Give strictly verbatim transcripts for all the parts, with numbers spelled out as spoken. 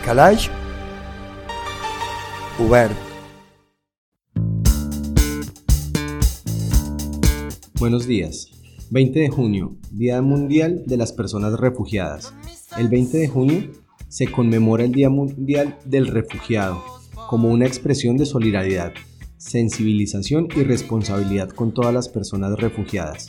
Calaix obert. Buenos días. veinte de junio, Día Mundial de las Personas Refugiadas. El veinte de junio se conmemora el Día Mundial del Refugiado como una expresión de solidaridad, sensibilización y responsabilidad con todas las personas refugiadas.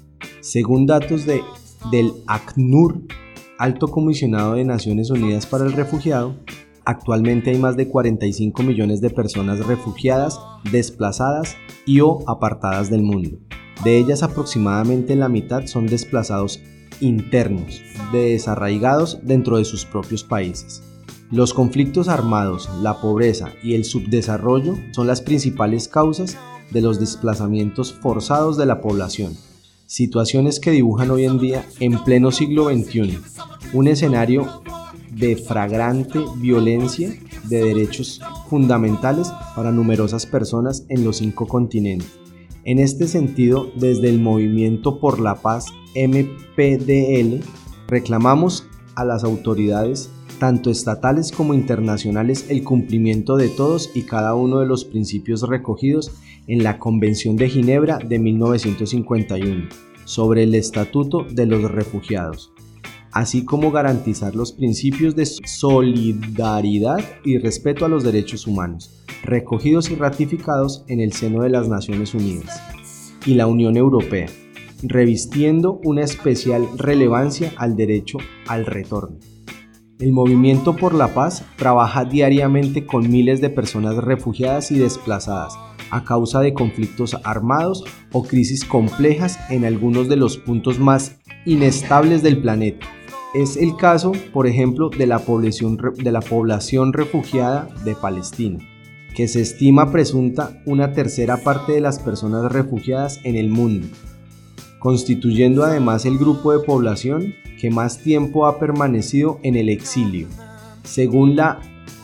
Según datos de, del ACNUR, Alto Comisionado de Naciones Unidas para el Refugiado, actualmente hay más de cuarenta y cinco millones de personas refugiadas, desplazadas y o apartadas del mundo. De ellas, aproximadamente la mitad son desplazados internos, desarraigados dentro de sus propios países. Los conflictos armados, la pobreza y el subdesarrollo son las principales causas de los desplazamientos forzados de la población, situaciones que dibujan hoy en día, en pleno siglo veintiuno, un escenario de flagrante violencia de derechos fundamentales para numerosas personas en los cinco continentes. En este sentido, desde el Movimiento por la Paz M P D L, reclamamos a las autoridades, tanto estatales como internacionales, el cumplimiento de todos y cada uno de los principios recogidos en la Convención de Ginebra de mil novecientos cincuenta y uno sobre el Estatuto de los Refugiados, así como garantizar los principios de solidaridad y respeto a los derechos humanos, recogidos y ratificados en el seno de las Naciones Unidas y la Unión Europea, revistiendo una especial relevancia al derecho al retorno. El Movimiento por la Paz trabaja diariamente con miles de personas refugiadas y desplazadas a causa de conflictos armados o crisis complejas en algunos de los puntos más inestables del planeta. Es el caso, por ejemplo, de la población, de la población refugiada de Palestina, que se estima presunta una tercera parte de las personas refugiadas en el mundo, constituyendo además el grupo de población que más tiempo ha permanecido en el exilio. Según la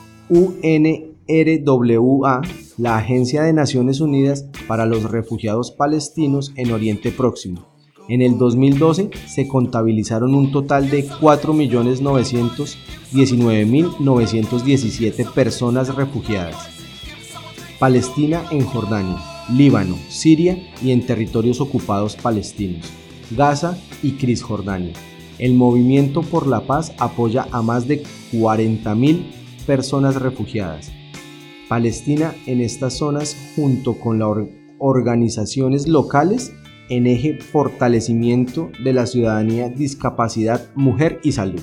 U N R W A, la Agencia de Naciones Unidas para los Refugiados Palestinos en Oriente Próximo, en el dos mil doce se contabilizaron un total de cuatro millones novecientos diecinueve mil novecientos diecisiete personas refugiadas. Palestina en Jordania, Líbano, Siria y en territorios ocupados palestinos, Gaza y Cisjordania. El Movimiento por la Paz apoya a más de cuarenta mil personas refugiadas. Palestina en estas zonas, junto con las or- organizaciones locales en eje fortalecimiento de la ciudadanía, discapacidad, mujer y salud.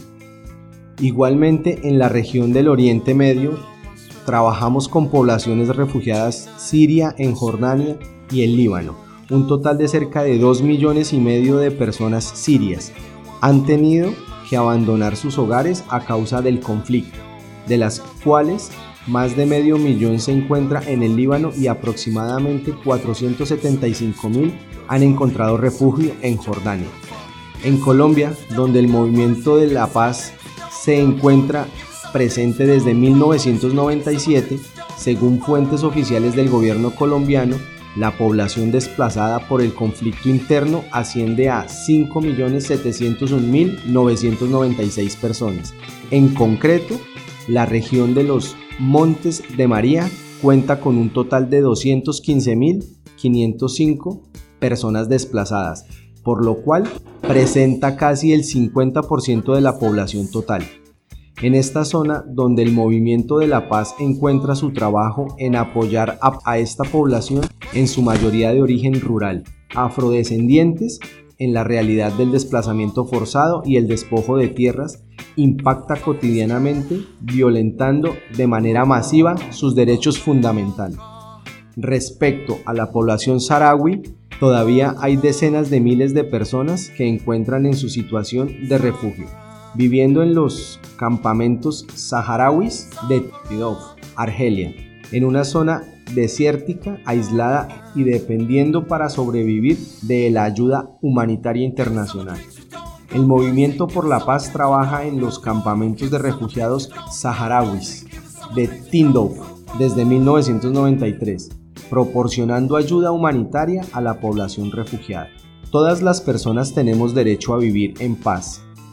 Igualmente en la región del Oriente Medio, trabajamos con poblaciones refugiadas Siria, en Jordania y en Líbano. Un total de cerca de dos millones y medio de personas sirias han tenido que abandonar sus hogares a causa del conflicto, de las cuales más de medio millón se encuentra en el Líbano y aproximadamente cuatrocientos setenta y cinco mil han encontrado refugio en Jordania. En Colombia, donde el Movimiento de la Paz se encuentra presente desde mil novecientos noventa y siete, según fuentes oficiales del gobierno colombiano, la población desplazada por el conflicto interno asciende a cinco millones setecientos un mil novecientos noventa y seis personas. En concreto, la región de los Montes de María cuenta con un total de doscientos quince mil quinientos cinco personas desplazadas, por lo cual presenta casi el cincuenta por ciento de la población total. En esta zona, donde el Movimiento de la Paz encuentra su trabajo en apoyar a, a esta población, en su mayoría de origen rural, afrodescendientes, en la realidad del desplazamiento forzado y el despojo de tierras, impacta cotidianamente, violentando de manera masiva sus derechos fundamentales. Respecto a la población saharaui, todavía hay decenas de miles de personas que encuentran en su situación de refugio, viviendo en los campamentos saharauis de Tidov, Argelia, en una zona desértica, aislada y dependiendo para sobrevivir de la ayuda humanitaria internacional. El Movimiento por la Paz trabaja en los campamentos de refugiados saharauis de Tindouf desde mil novecientos noventa y tres, proporcionando ayuda humanitaria a la población refugiada. Todas las personas tenemos derecho a vivir en paz,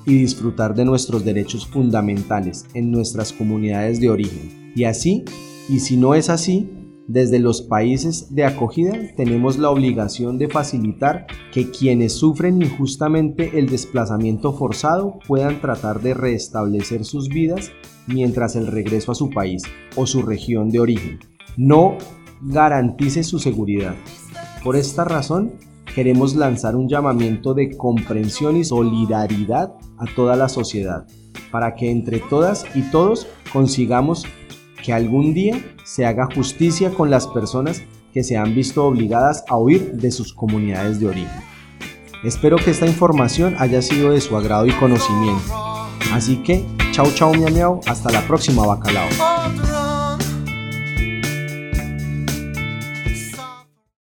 y disfrutar de nuestros derechos fundamentales en nuestras comunidades de origen. Y así, y si no es así, desde los países de acogida tenemos la obligación de facilitar que quienes sufren injustamente el desplazamiento forzado puedan tratar de restablecer sus vidas mientras el regreso a su país o su región de origen no garantice su seguridad. Por esta razón, queremos lanzar un llamamiento de comprensión y solidaridad a toda la sociedad, para que entre todas y todos consigamos que algún día se haga justicia con las personas que se han visto obligadas a huir de sus comunidades de origen. Espero que esta información haya sido de su agrado y conocimiento. Así que, chau chau miau miau, hasta la próxima bacalao.